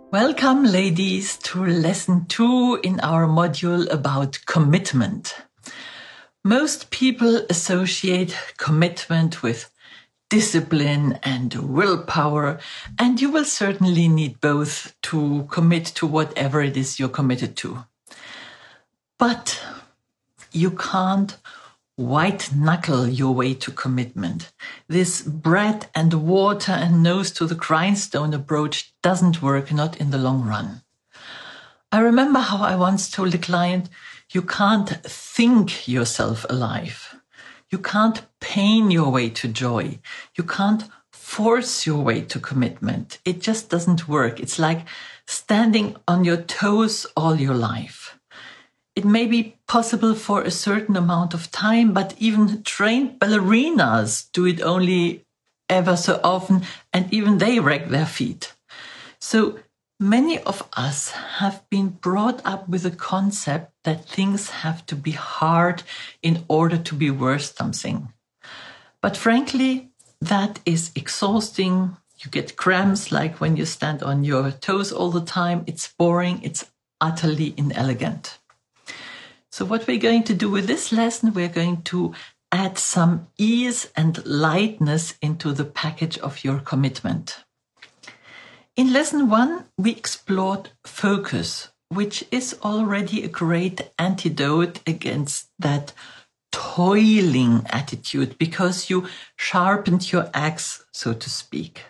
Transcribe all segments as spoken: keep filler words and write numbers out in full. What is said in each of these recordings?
Welcome, ladies, to lesson two in our module about commitment. Most people associate commitment with discipline and willpower, and you will certainly need both to commit to whatever it is you're committed to. But you can't white knuckle your way to commitment. This bread and water and nose to the grindstone approach doesn't work, not in the long run. I remember how I once told a client, you can't think yourself alive. You can't pain your way to joy. You can't force your way to commitment. It just doesn't work. It's like standing on your toes all your life. It may be possible for a certain amount of time, but even trained ballerinas do it only ever so often, and even they wreck their feet. So many of us have been brought up with the concept that things have to be hard in order to be worth something. But frankly, that is exhausting. You get cramps like when you stand on your toes all the time. It's boring. It's utterly inelegant. So what we're going to do with this lesson, we're going to add some ease and lightness into the package of your commitment. In lesson one, we explored focus, which is already a great antidote against that toiling attitude because you sharpened your axe, so to speak.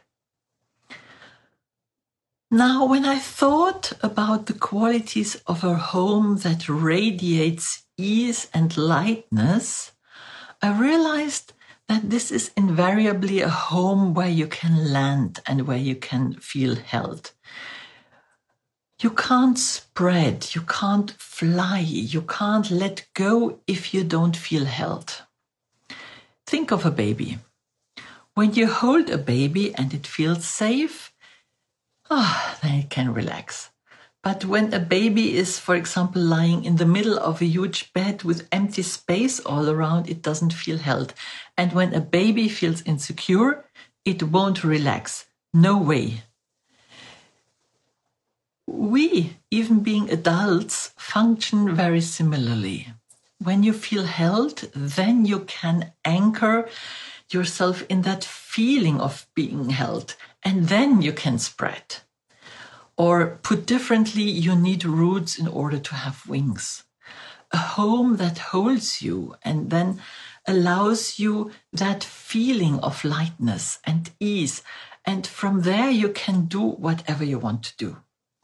Now, when I thought about the qualities of a home that radiates ease and lightness, I realized that this is invariably a home where you can land and where you can feel held. You can't spread, you can't fly, you can't let go if you don't feel held. Think of a baby. When you hold a baby and it feels safe, ah, then it can relax. But when a baby is, for example, lying in the middle of a huge bed with empty space all around, it doesn't feel held. And when a baby feels insecure, it won't relax. No way. We, even being adults, function very similarly. When you feel held, then you can anchor yourself in that feeling of being held, and then you can spread. Or put differently, you need roots in order to have wings. A home that holds you and then allows you that feeling of lightness and ease. And from there, you can do whatever you want to do.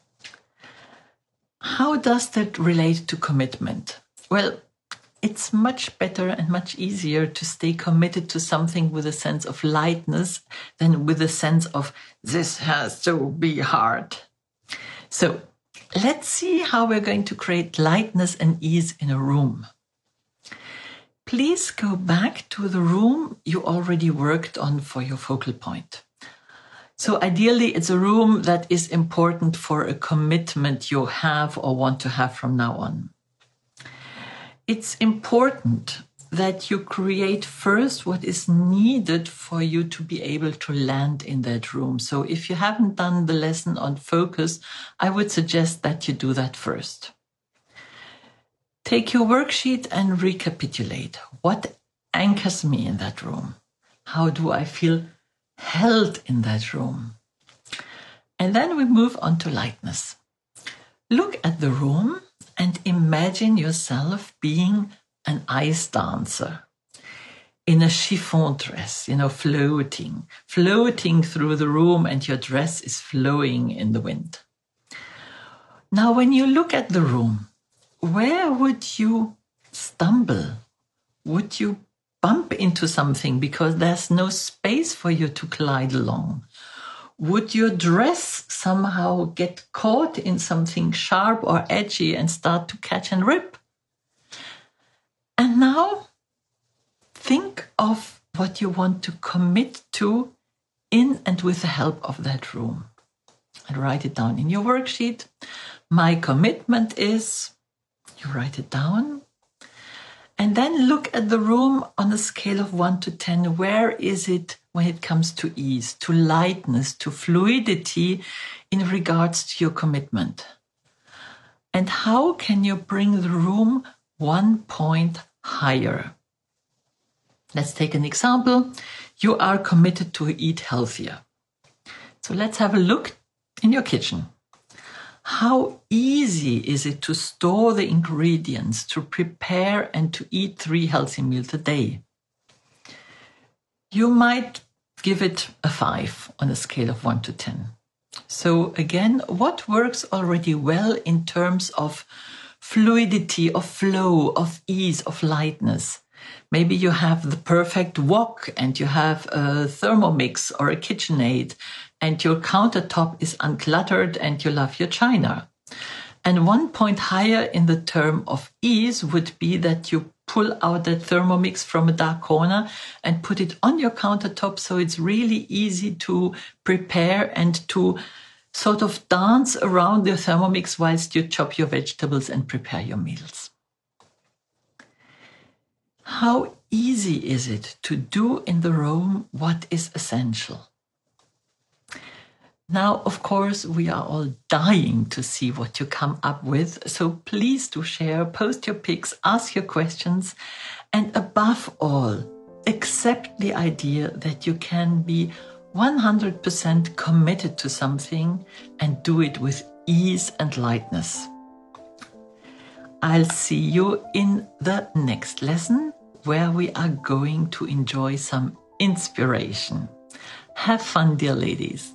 How does that relate to commitment? Well, it's much better and much easier to stay committed to something with a sense of lightness than with a sense of this has to be hard. So let's see how we're going to create lightness and ease in a room. Please go back to the room you already worked on for your focal point. So ideally, it's a room that is important for a commitment you have or want to have from now on. It's important that you create first what is needed for you to be able to land in that room. So if you haven't done the lesson on focus, I would suggest that you do that first. Take your worksheet and recapitulate. What anchors me in that room? How do I feel held in that room? And then we move on to lightness. Look at the room and imagine yourself being an ice dancer in a chiffon dress, you know, floating, floating through the room, and your dress is flowing in the wind. Now, when you look at the room, where would you stumble? Would you bump into something because there's no space for you to glide along? Would your dress somehow get caught in something sharp or edgy and start to catch and rip? And now think of what you want to commit to in and with the help of that room. And write it down in your worksheet. My commitment is, you write it down. And then look at the room on a scale of one to ten. Where is it when it comes to ease, to lightness, to fluidity in regards to your commitment? And how can you bring the room one point higher? Let's take an example. You are committed to eat healthier. So let's have a look in your kitchen. How easy is it to store the ingredients, to prepare and to eat three healthy meals a day? You might give it a five on a scale of one to ten. So again, what works already well in terms of fluidity, of flow, of ease, of lightness? Maybe you have the perfect wok and you have a Thermomix or a KitchenAid and your countertop is uncluttered and you love your china. And one point higher in the term of ease would be that you pull out that Thermomix from a dark corner and put it on your countertop so it's really easy to prepare and to sort of dance around the Thermomix whilst you chop your vegetables and prepare your meals. How easy is it to do in the room what is essential? Now, of course, we are all dying to see what you come up with, so please do share, post your pics, ask your questions, and above all, accept the idea that you can be one hundred percent committed to something and do it with ease and lightness. I'll see you in the next lesson, where we are going to enjoy some inspiration. Have fun, dear ladies.